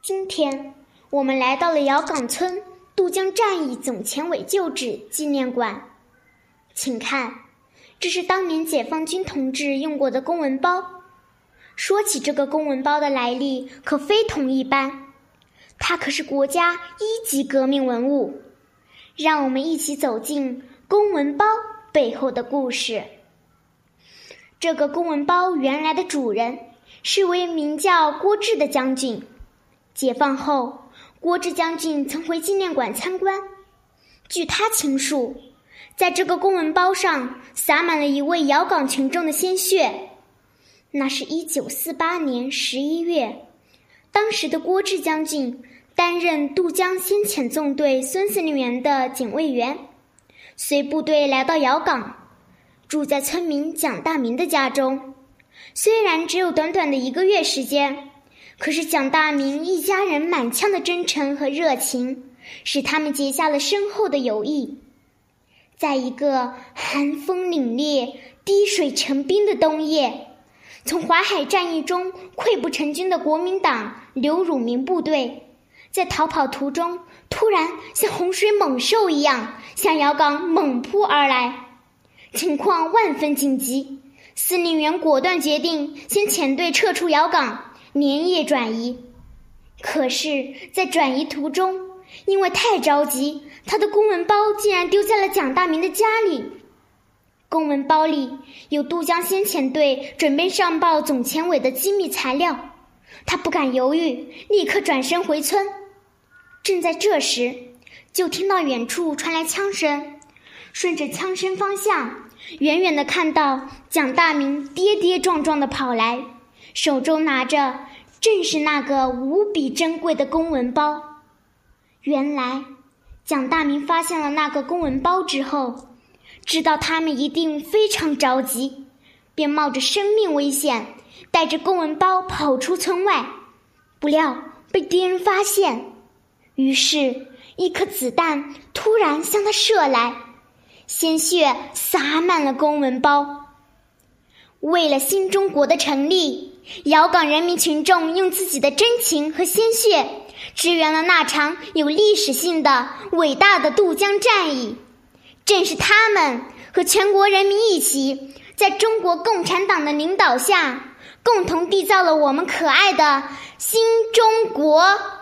今天我们来到了姚岗村渡江战役总前委旧址纪念馆，请看，这是当年解放军同志用过的公文包。说起这个公文包的来历，可非同一般，它可是国家1级革命文物。让我们一起走进公文包背后的故事。这个公文包原来的主人是位名叫郭志的将军。解放后，郭志将军曾回纪念馆参观。据他倾述，在这个公文包上洒满了一位姚岗群众的鲜血。那是1948年11月，当时的郭志将军担任渡江先遣纵队孙司令员的警卫员，随部队来到姚岗，住在村民蒋大明的家中。虽然只有短短的1个月时间，可是蒋大明一家人满腔的真诚和热情，使他们结下了深厚的友谊。在一个寒风凛冽、滴水成冰的冬夜，从淮海战役中溃不成军的国民党刘汝明部队，在逃跑途中突然像洪水猛兽一样向姚岗猛扑而来，情况万分紧急，司令员果断决定先遣队撤出姚岗，连夜转移。可是在转移途中，因为太着急，他的公文包竟然丢在了蒋大明的家里。公文包里有渡江先遣队准备上报总前委的机密材料，他不敢犹豫，立刻转身回村。正在这时，就听到远处传来枪声，顺着枪声方向，远远地看到蒋大明跌跌撞撞地跑来，手中拿着正是那个无比珍贵的公文包。原来蒋大明发现了那个公文包之后，知道他们一定非常着急，便冒着生命危险带着公文包跑出村外，不料被敌人发现，于是一颗子弹突然向他射来，鲜血洒满了公文包。为了新中国的成立，姚岗人民群众用自己的真情和鲜血支援了那场有历史性的伟大的渡江战役。正是他们和全国人民一起，在中国共产党的领导下，共同缔造了我们可爱的新中国。